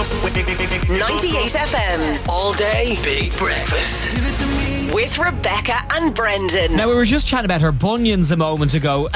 98 FM's All Day Big Breakfast with Rebecca and Brendan. Now, we were just chatting about her bunions a moment ago.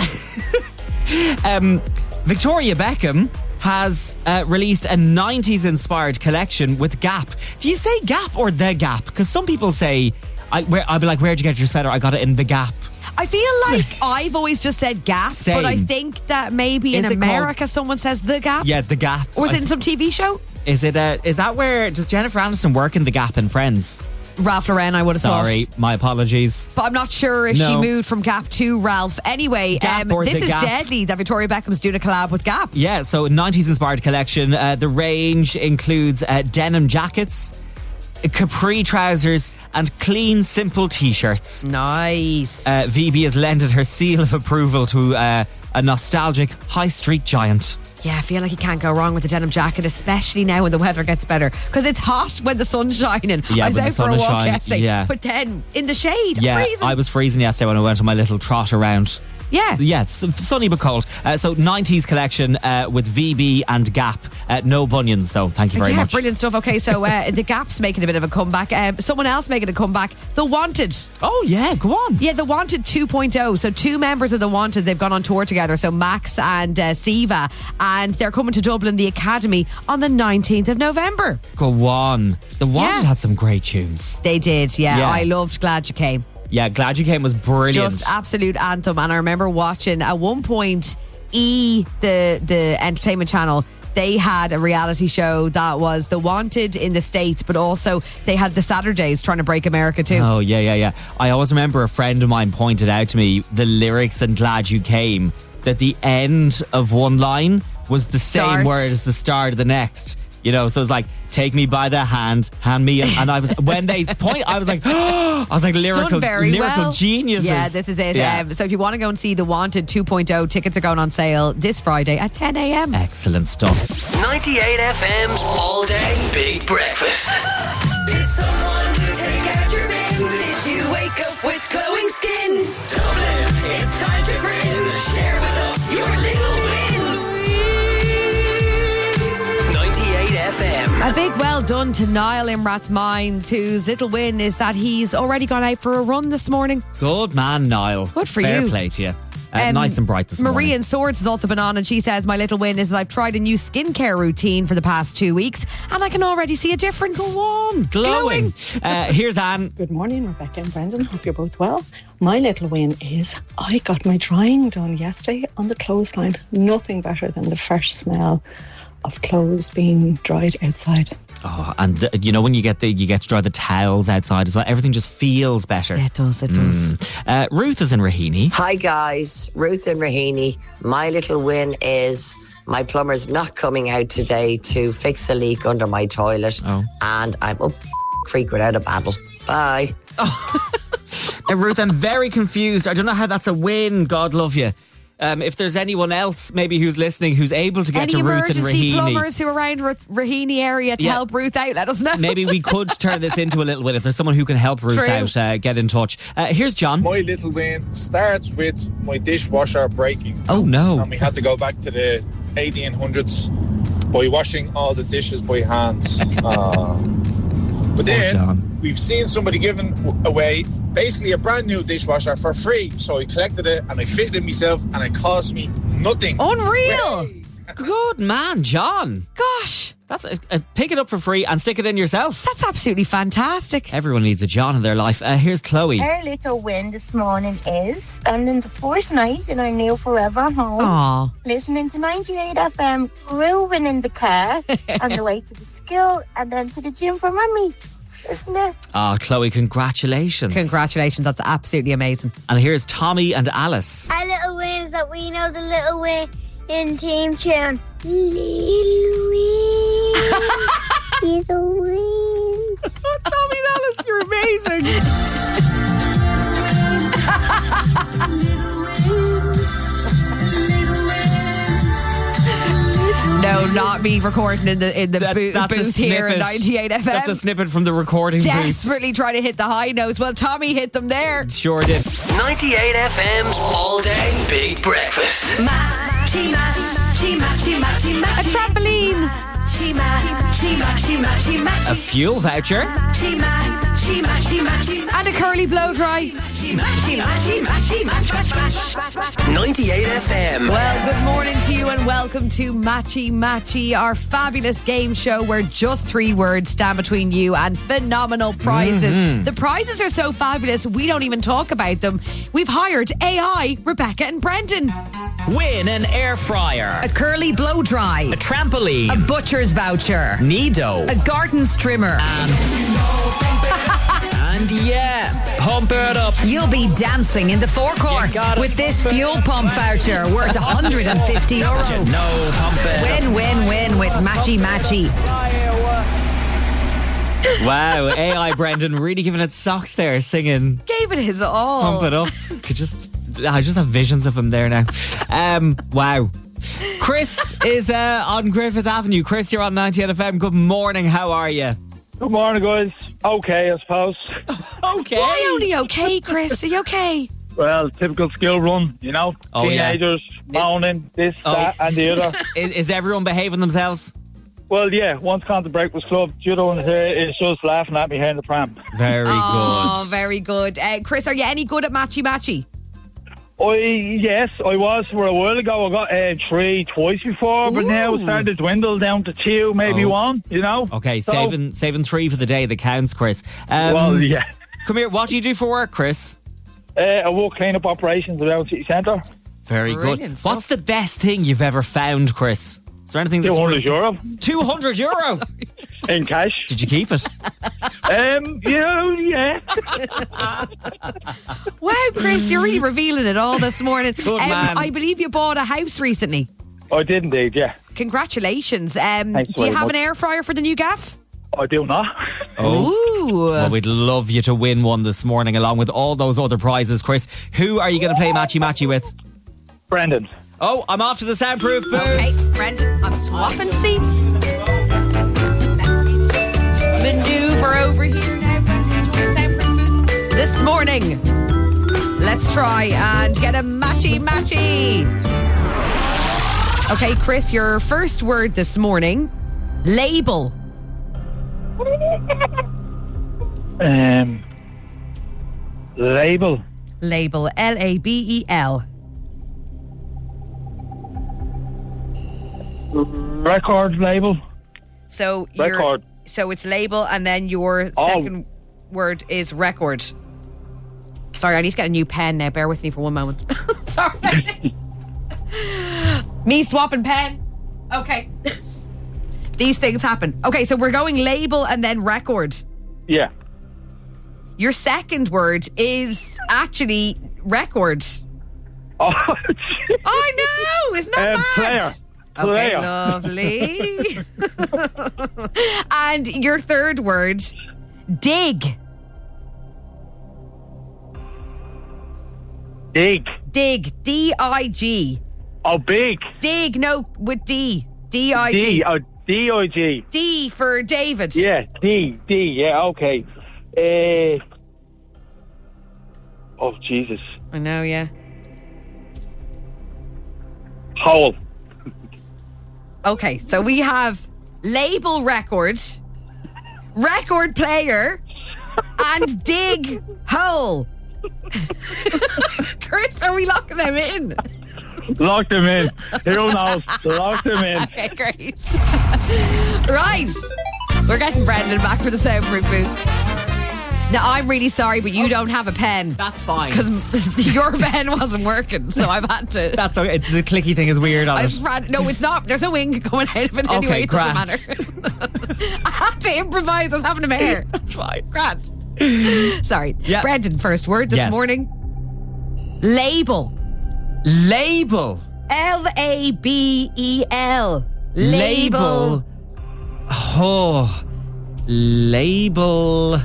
Victoria Beckham has released a 90s inspired collection with Gap. Do you say Gap or The Gap? Because some people say, I'll be like, where'd you get your sweater? I got it in The Gap. I feel like I've always just said Gap, Same. but I think that maybe in America someone says The Gap. Yeah, The Gap. Or was it in some TV show? Is that where, does Jennifer Aniston work in The Gap in Friends? Ralph Lauren, I would have thought. Sorry, my apologies. But I'm not sure if she moved from Gap to Ralph. Anyway, this is Gap. deadly that Victoria Beckham's doing a collab with Gap. Yeah, so 90s inspired collection. The range includes denim jackets, capri trousers, and clean, simple t-shirts. Nice. VB has lended her seal of approval to a nostalgic high street giant. Yeah, I feel like you can't go wrong with the denim jacket, especially now when the weather gets better. Because it's hot when the sun's shining. Yeah, I was when out the for sun a is walk shining, yesterday. yeah. But then in the shade, Yeah, freezing. I was freezing yesterday when I went on my little trot around. Yeah. Yeah, sunny but cold. So 90s collection with VB and Gap. No bunions though, thank you very much. Brilliant stuff. Okay, so the Gap's making a bit of a comeback. Someone else making a comeback, The Wanted. Oh yeah, go on. Yeah, The Wanted 2.0. So two members of The Wanted, they've gone on tour together. So Max and Siva. And they're coming to Dublin, the Academy, on the 19th of November. Go on. The Wanted had some great tunes. They did, yeah. I loved Glad You Came. Yeah, Glad You Came was brilliant. Just absolute anthem. And I remember watching at one point the entertainment channel, they had a reality show that was The Wanted in the States, but also they had the Saturdays trying to break America too. Oh yeah. I always remember a friend of mine pointed out to me the lyrics in Glad You Came, that the end of one line was the same word as the start of the next. You know, so it's like, take me by the hand, hand me, and I was, when they point, I was like, lyrical geniuses. Yeah, this is it. Yeah. So if you want to go and see The Wanted 2.0, tickets are going on sale this Friday at 10 a.m. Excellent stuff. 98 FM's All Day Big Breakfast. Did someone take out your bin? Did you wake up with glowing skin? Dublin, it's time to grin. Share with us your little wins. 98 FM. A big well done to Niall Imrat's Minds, whose little win is that he's already gone out for a run this morning. Good man, Niall. Good for Fair you. play to you. Nice and bright this morning. Marie in Swords has also been on, and she says, my little win is that I've tried a new skincare routine for the past 2 weeks and I can already see a difference. Go on, glowing. Here's Anne. Good morning, Rebecca and Brendan. Hope you're both well. My little win is I got my drying done yesterday on the clothesline. Nothing better than the fresh smell of clothes being dried outside. Oh, and you know when you get to dry the towels outside as well, everything just feels better. Yeah, it does. It does. Ruth is in Raheny. Hi guys, Ruth in Raheny. My little win is my plumber's not coming out today to fix a leak under my toilet, and I'm up creek without a paddle. Bye. Ruth, I'm very confused. I don't know how that's a win. God love you. If there's anyone else maybe who's listening who's able to get to Ruth and Raheny. Any emergency plumbers who are around Raheny area to help Ruth out, let us know. Maybe we could turn this into a little win. If there's someone who can help Ruth out, get in touch. Here's John. My little win starts with my dishwasher breaking. Oh no. And we had to go back to the 1800s by washing all the dishes by hand. But then we've seen somebody giving away basically a brand new dishwasher for free. So I collected it and I fitted it myself and it cost me nothing. Unreal. Good man, John. Gosh. That's pick it up for free and stick it in yourself. That's absolutely fantastic. Everyone needs a John in their life. Here's Chloe. Our little win this morning is spending the first night in our new forever home. Aww. Listening to 98 FM, grooving in the car on the way to the school and then to the gym for mummy. Isn't it? Chloe, congratulations. Congratulations, that's absolutely amazing. And here's Tommy and Alice. Our little win is that we know the little win in team tune. Little win. Little win. Tommy and Alice, you're amazing. No, not me recording in the booth here at 98 FM. That's a snippet from the recording booth. Desperately trying to hit the high notes. Well, Tommy hit them there. Sure did. 98 FM's All Day Big Breakfast. Matchy, matchy, matchy, matchy, matchy. A trampoline. Matchy, matchy, matchy, matchy, matchy. A fuel voucher. Matchy, matchy, matchy, matchy. And a curly blow dry. Matchy, matchy, matchy, matchy, match, match, match. 98 FM. Well, good morning to you and welcome to Matchy Matchy, our fabulous game show where just 3 words stand between you and phenomenal prizes. The prizes are so fabulous, we don't even talk about them. We've hired AI, Rebecca and Brendan. Win an air fryer. A curly blow dry. A trampoline. A butcher's voucher. Nido. A garden trimmer. And yeah, pump it up. You'll be dancing in the forecourt You gotta with this pump it fuel up. pump voucher worth €150. No, pump it up. Win, win, win with Matchy Matchy. Wow, AI Brendan really giving it socks there, singing Gave it his all. Pump It Up. I just have visions of him there now. Wow. Chris is on Griffith Avenue. Chris, you're on 98 FM. Good morning. How are you? Good morning, guys. Okay, I suppose. Okay. Why only okay, Chris? Are you okay? Well, typical skill run, you know. Oh, yeah. Teenagers, moaning, this, that, and the other. Is everyone behaving themselves? Well, yeah, one's gone to Breakfast Club, the other one is just laughing at me here in the pram. Very Oh, good. very good. Chris, are you any good at Matchy Matchy? Yes, I was for a while ago. I got 3 twice before, but now it's starting to dwindle down to 2, maybe 1, you know. Okay, So- saving 3 for the day that counts, Chris. Well, yeah. Come here, what do you do for work, Chris? I work clean-up operations around City Centre. Very Brilliant good. stuff. What's the best thing you've ever found, Chris? Is there anything that's €200 euro €200? in cash. Did you keep it? Yeah. Wow, Chris, you're really revealing it all this morning. Good man. I believe you bought a house recently. I did indeed, yeah. Congratulations. Do Thanks you very have much. an air fryer for the new gaff? I do not. Ooh. Well, we'd love you to win one this morning along with all those other prizes, Chris. Who are you going to play Matchy Matchy with? Brendan. Oh, I'm off to the soundproof booth. Okay, Brendan, I'm swapping seats. Maneuver over here now. Brendan, to the soundproof booth. This morning, let's try and get a Matchy Matchy. Okay, Chris, your first word this morning, label. Label. Label, L-A-B-E-L. Record label. So Record. So it's label, and then your second word is record. Sorry, I need to get a new pen now. Bear with me for one moment. Sorry. Me swapping pens. Okay. These things happen. Okay, so we're going label and then record. Yeah. Your second word is actually record. Oh, I know, isn't that mad? player. Okay, Player. lovely. And your third word, dig. Dig. Dig, D-I-G. Oh, big. Dig, no, with D. D-I-G. D. Oh, D-I-G. D for David. Yeah, D. Yeah, okay. Oh, Jesus. I know, yeah. Hole. Okay, so we have label record, record player, and dig hole. Chris, are we locking them in? Lock them in. Who knows? Lock them in. Okay, great. Right. We're getting Brendan back for the soundproof booth. Now, I'm really sorry, but you don't have a pen. That's fine. Because your pen wasn't working, so I've had to... That's okay. The clicky thing is weird on it. No, it's not. There's no ink going out of it anyway. It doesn't matter. I had to improvise. I was having a mare. That's fine. Grant. Sorry. Yeah. Brendan, first word this Yes. morning. Label. Label. L-A-B-E-L. Label. Oh. Label.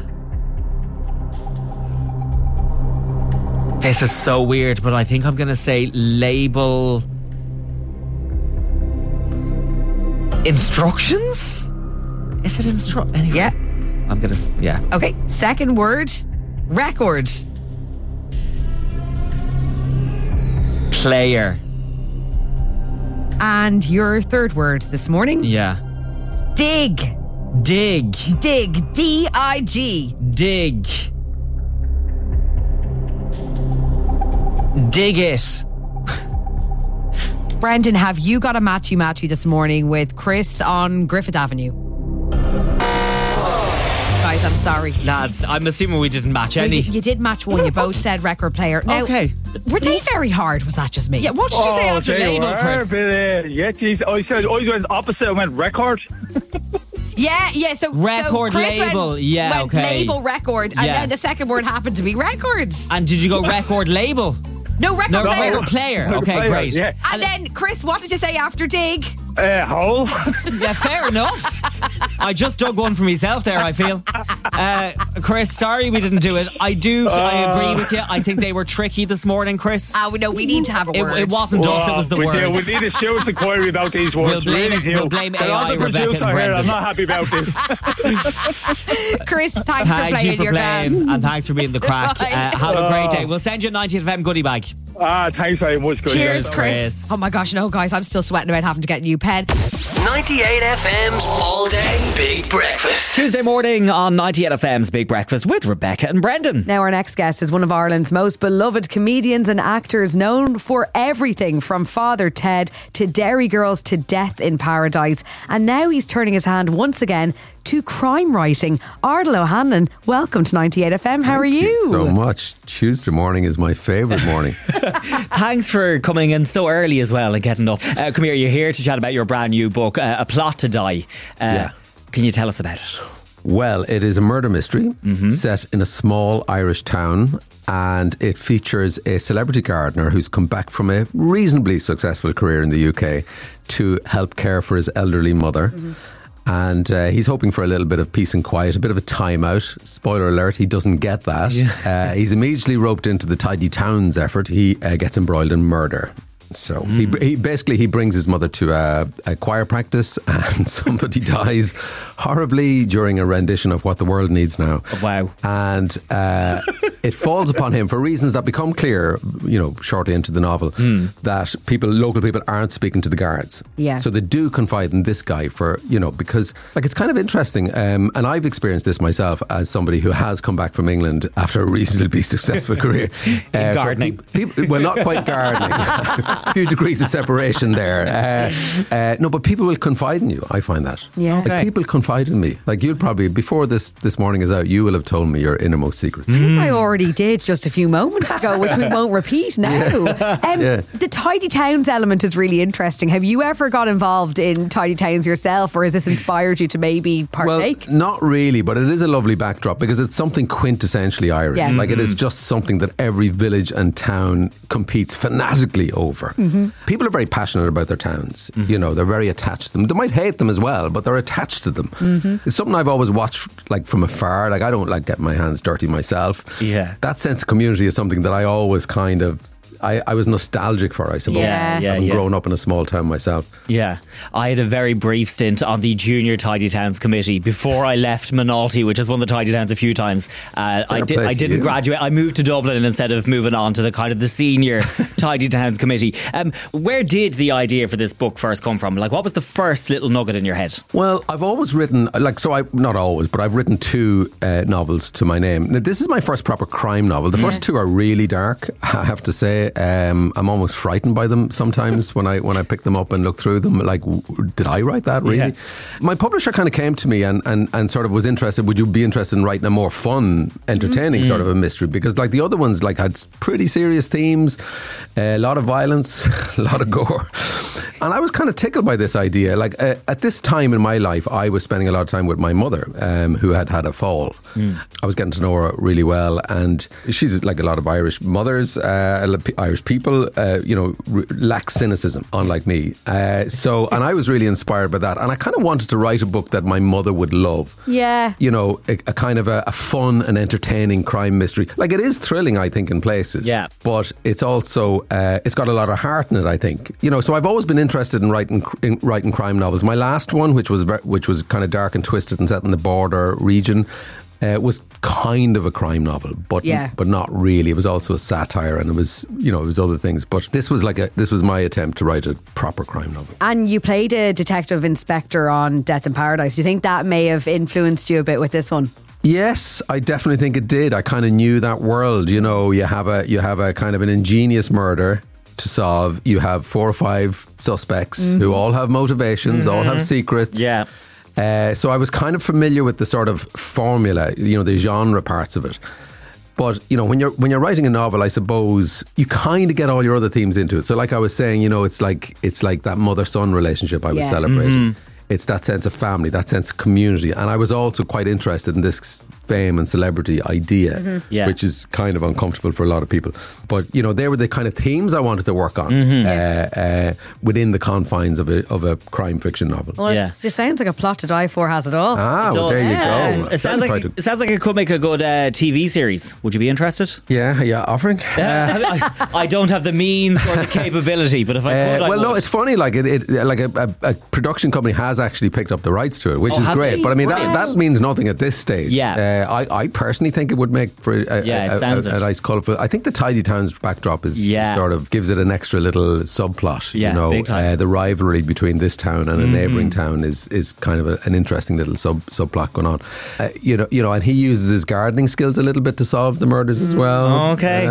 This is so weird, but I think I'm going to say label. Instructions? Is it anyway. Yeah. I'm going to, yeah. Okay. Second word. Record. Player. And your third word this morning. Yeah. Dig. Dig. Dig. D-I-G. Dig. Dig it. Brendan, have you got a matchy this morning with Chris on Griffith Avenue? Guys, I'm sorry. Lads, I'm assuming we didn't match any. You did match one. You both said record player. Now, Okay. were they very hard? Was that just me? Yeah, what did you say after they label, were, Chris? but, yeah, geez, I went opposite. I went record. Yeah. So Record so Chris label, went, yeah, went okay. label record, and Yeah. then the second word happened to be records. And did you go record label? No, record No, player. record player. Record Okay, player, great. yeah. And then, Chris, what did you say after dig? Hole. Yeah, fair enough. I just dug one for myself there, I feel. Chris, sorry we didn't do it. I agree with you. I think they were tricky this morning, Chris. No, we need to have a word. It wasn't us, it was the we words. need a serious inquiry about these words. We'll blame AI, Rebecca and Brendan. I'm not happy about this. Chris, thanks for Thank playing you for your playing, class. and thanks for being the crack. Bye. Have a great day. We'll send you a 90 FM goodie bag. Thanks very much. Good Cheers, guys. Chris. Oh my gosh, no, guys, I'm still sweating about having to get a new pen. 98 FM's All Day Big Breakfast. Tuesday morning on 98 FM's Big Breakfast with Rebecca and Brendan. Now, our next guest is one of Ireland's most beloved comedians and actors, known for everything from Father Ted to Derry Girls to Death in Paradise. And now he's turning his hand once again to crime writing. Ardal O'Hanlon, welcome to 98 FM. How are you? Thank you so much. Tuesday morning is my favourite morning. Thanks for coming in so early as well and getting up. Come here, you're here to chat about your brand new book, A Plot to Die. Yeah. Can you tell us about it? Well, it is a murder mystery set in a small Irish town, and it features a celebrity gardener who's come back from a reasonably successful career in the UK to help care for his elderly mother. And he's hoping for a little bit of peace and quiet, a bit of a timeout. Spoiler alert, he doesn't get that. Yeah. He's immediately roped into the Tidy Towns effort. He gets embroiled in murder. So he brings his mother to a choir practice, and somebody dies horribly during a rendition of What the World Needs Now. Oh, wow. And it falls upon him for reasons that become clear, shortly into the novel, that local people aren't speaking to the guards. Yeah. So they do confide in this guy because it's kind of interesting. And I've experienced this myself as somebody who has come back from England after a reasonably successful career. Gardening. Well, not quite gardening. A few degrees of separation there. No, but people will confide in you. I find that. Yeah. Like, people confide in me. Like, you'll probably, before this morning is out, you will have told me your innermost secret. I think I already did just a few moments ago, which we won't repeat now. The Tidy Towns element is really interesting. Have you ever got involved in Tidy Towns yourself, or has this inspired you to maybe partake? Well, not really, but it is a lovely backdrop because it's something quintessentially Irish. Yes. Like, it is just something that every village and town competes fanatically over. People are very passionate about their towns. They're very attached to them. They might hate them as well, but they're attached to them. It's something I've always watched from afar. Like, I don't get my hands dirty myself. Yeah. That sense of community is something that I always kind of I was nostalgic for, I suppose. Having grown up in a small town myself. Yeah. I had a very brief stint on the Junior Tidy Towns Committee before I left Minalty, which has won the Tidy Towns a few times. I didn't graduate. I moved to Dublin instead of moving on to the senior Tidy Towns Committee. Where did the idea for this book first come from? Like, what was the first little nugget in your head? Well, I've always written, not always, but I've written two novels to my name. Now, this is my first proper crime novel. The first two are really dark, I have to say. I'm almost frightened by them sometimes when I pick them up and look through them. Like, did I write that, really? Yeah. My publisher kind of came to me and sort of was interested, would you be interested in writing a more fun, entertaining sort of a mystery? Because like the other ones had pretty serious themes, a lot of violence, a lot of gore. And I was kind of tickled by this idea. Like, at this time in my life, I was spending a lot of time with my mother, who had a fall. I was getting to know her really well, and she's like a lot of Irish mothers, Irish people, lack cynicism, unlike me. And I was really inspired by that. And I kind of wanted to write a book that my mother would love. Yeah. A kind of a fun and entertaining crime mystery. Like, it is thrilling, I think, in places. Yeah. But it's also, it's got a lot of heart in it, I think. So I've always been interested in writing crime novels. My last one, which was kind of dark and twisted and set in the border region, was kind of a crime novel, but not really. It was also a satire, and it was other things. But this was my attempt to write a proper crime novel. And you played a detective inspector on Death in Paradise. Do you think that may have influenced you a bit with this one? Yes, I definitely think it did. I kind of knew that world. You know, you have a kind of an ingenious murder to solve. You have 4 or 5 suspects who all have motivations, all have secrets. Yeah. So I was kind of familiar with the sort of formula, the genre parts of it. But, when you're writing a novel, I suppose you kind of get all your other themes into it. So like I was saying, it's like that mother-son relationship I was celebrating. It's that sense of family, that sense of community. And I was also quite interested in this fame and celebrity idea, which is kind of uncomfortable for a lot of people. But, they were the kind of themes I wanted to work on within the confines of a crime fiction novel. Well, it sounds like A Plot to Die For has it all. Well, there you go. It sounds like it could make a good TV series. Would you be interested? Yeah, offering. I don't have the means or the capability, but if I could, I would. No, it's funny. Like a production company has actually picked up the rights to it, which is great. But I mean, that means nothing at this stage. Yeah. I personally think it would make for a nice colourful. I think the Tidy Towns backdrop is sort of gives it an extra little subplot. Big time. The rivalry between this town and a neighbouring town is kind of an interesting little subplot going on. And he uses his gardening skills a little bit to solve the murders as well. Okay.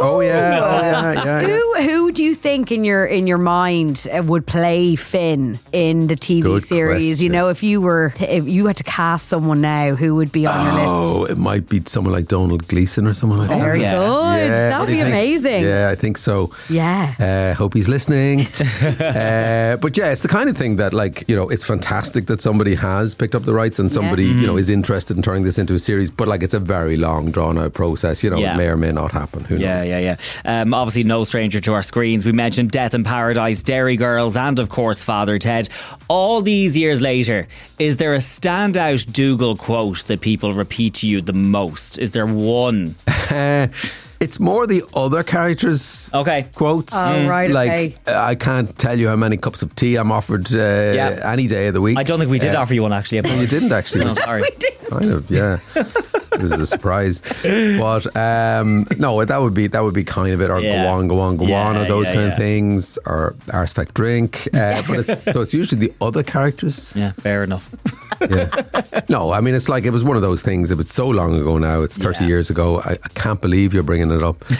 Yeah. Who do you think in your mind would play Finn in the TV series? Question. If you had to cast someone now, who would be on your list? Oh, it might be someone like Donald Gleeson or someone like that. Very good. That would be amazing. Yeah, I think so. Yeah. Hope he's listening. But yeah, it's the kind of thing that, it's fantastic that somebody has picked up the rights and somebody, is interested in turning this into a series. But it's a very long, drawn out process. It may or may not happen. Who knows? Yeah. Obviously, no stranger to our screens. We mentioned Death in Paradise, Derry Girls, and of course, Father Ted. All these years later, is there a standout Dougal quote that people repeat to you the most? Is there one? It's more the other characters' quotes. Oh, right, okay. I can't tell you how many cups of tea I'm offered any day of the week. I don't think we did offer you one, actually. You didn't, actually. No, sorry. Kind of, yeah. It was a surprise. But no, that would be kind of it. Or go on, or those kind of things. Or Arsefact Drink. But it's usually the other characters. Yeah, fair enough. No, I mean, it's like it was one of those things. It was so long ago now. It's 30 years ago. I can't believe you're bringing it up.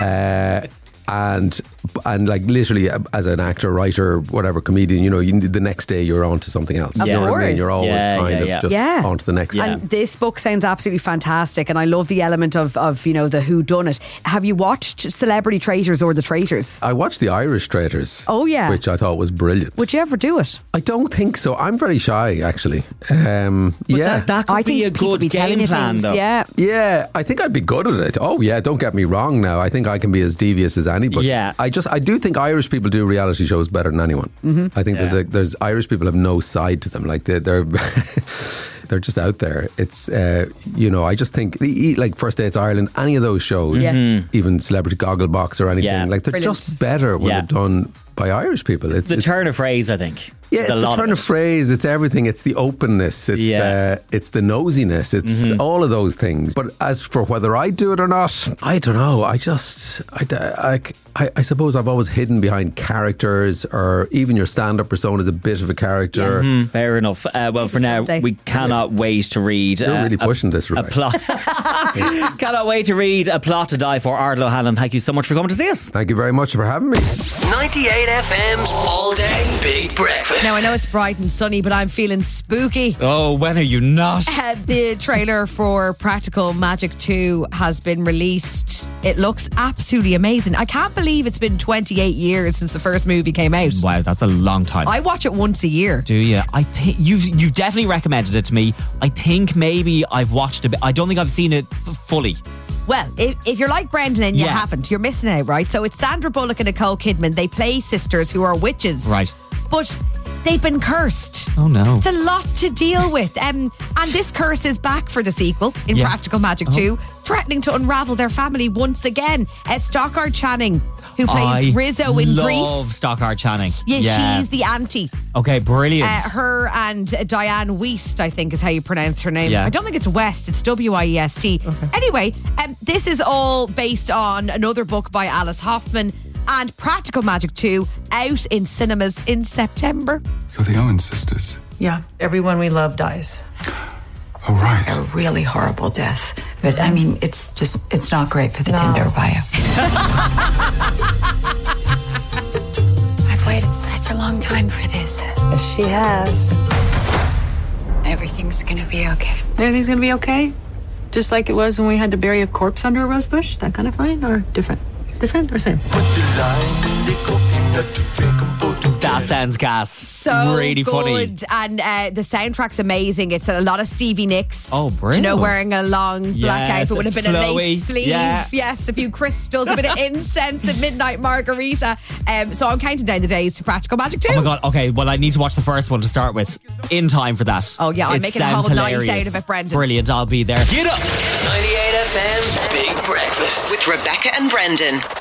And like literally as an actor, writer, whatever, comedian, the next day you're on to something else. Of you know course. what I mean? You're always just on to the next thing. And this book sounds absolutely fantastic, and I love the element of the whodunit. Have you watched Celebrity Traitors or The Traitors? I watched The Irish Traitors. Oh yeah, which I thought was brilliant. Would you ever do it? I don't think so. I'm very shy, actually. That could be a good game plan, though. Yeah, I think I'd be good at it. Oh yeah, don't get me wrong. Now I think I can be as devious as anybody. Yeah. I do think Irish people do reality shows better than anyone. I think there's Irish people have no side to them. Like they're they're just out there. It's I just think like First Dates Ireland, any of those shows, even Celebrity Gogglebox or anything, like they're just better when they're done by Irish people. It's the turn of phrase, I think. Yeah, it's the turn of phrase. It's everything. It's the openness. It's the nosiness. It's all of those things. But as for whether I do it or not, I don't know. I suppose I've always hidden behind characters, or even your stand-up persona is a bit of a character. Fair enough. Well, for now, we cannot wait to read. You're really pushing this, a plot. Cannot wait to read A Plot to Die For. Ardal O'Hanlon, thank you so much for coming to see us. Thank you very much for having me. 98 FM's All Day Big Breakfast. Now I know it's bright and sunny, but I'm feeling spooky. Oh, when are you not? The trailer for Practical Magic 2 has been released. It looks absolutely amazing. I can't believe it's been 28 years since the first movie came out. Wow, that's a long time. I watch it once a year. Do you? I think you've definitely recommended it to me. I think maybe I've watched a bit. I don't think I've seen it fully. Well, if you're like Brendan and you haven't, you're missing out, right? So it's Sandra Bullock and Nicole Kidman. They play sisters who are witches. Right. But they've been cursed. Oh no. It's a lot to deal with. And this curse is back for the sequel in Practical Magic 2, threatening to unravel their family once again. Stockard Channing who plays Rizzo in love Grease. Stockard Channing. Yeah, she's the auntie. Okay, brilliant. Her and Diane Wiest, I think is how you pronounce her name. Yeah. I don't think it's West, it's Wiest. Okay. Anyway, this is all based on another book by Alice Hoffman and Practical Magic 2 out in cinemas in September. You're the Owen sisters. Yeah, everyone we love dies. Oh, right. A really horrible death. But, I mean, it's not great for the Tinder bio. I've waited such a long time for this. She has. Everything's gonna be okay. Everything's gonna be okay? Just like it was when we had to bury a corpse under a rose bush? That kind of fine? Or different? Different or same? That sounds gas. So really good. funny. And the soundtrack's amazing. It's a lot of Stevie Nicks. Oh, brilliant. You know, wearing a long black outfit with a bit of lace sleeve. Yeah. Yes, a few crystals, a bit of incense, a midnight margarita. So I'm counting down the days to Practical Magic 2. Oh my God, okay, well I need to watch the first one to start with in time for that. Oh yeah, I'm making a whole night out of it, Brendan. Brilliant, I'll be there. Get up! 98 FM's Big Breakfast with Rebecca and Brendan.